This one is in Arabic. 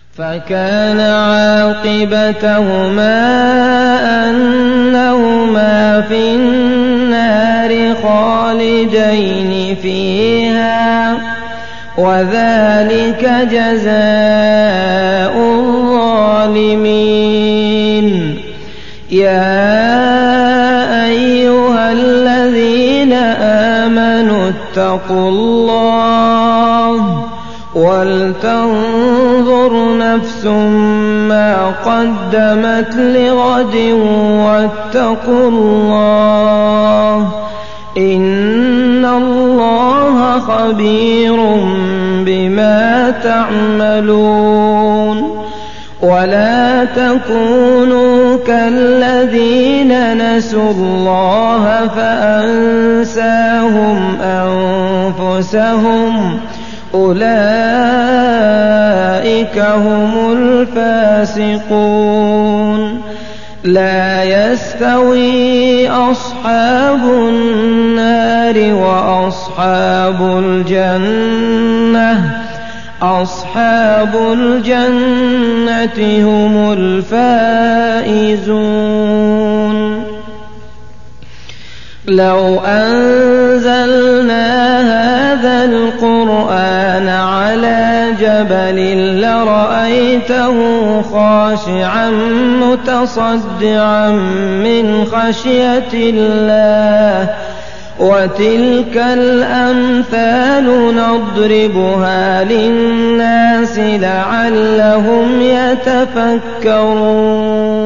فكان عاقبتهما أنهما في النار خالدين فيها وذلك جزاء الظالمين. يا أيها الذين آمنوا اتقوا الله ولتنظر نفس ما قدمت لغد واتقوا الله إن الله خبير بما تعملون. ولا تكونوا كالذين نسوا الله فأنساهم أنفسهم أولئك هم الفاسقون. لا يستوي أصحاب النار وأصحاب الجنة أصحاب الجنة هم الفائزون. لو أنزلنا هذا القرآن على جبل لرأيته خاشعا متصدعا من خشية الله وتلك الأمثال نضربها للناس لعلهم يتفكرون.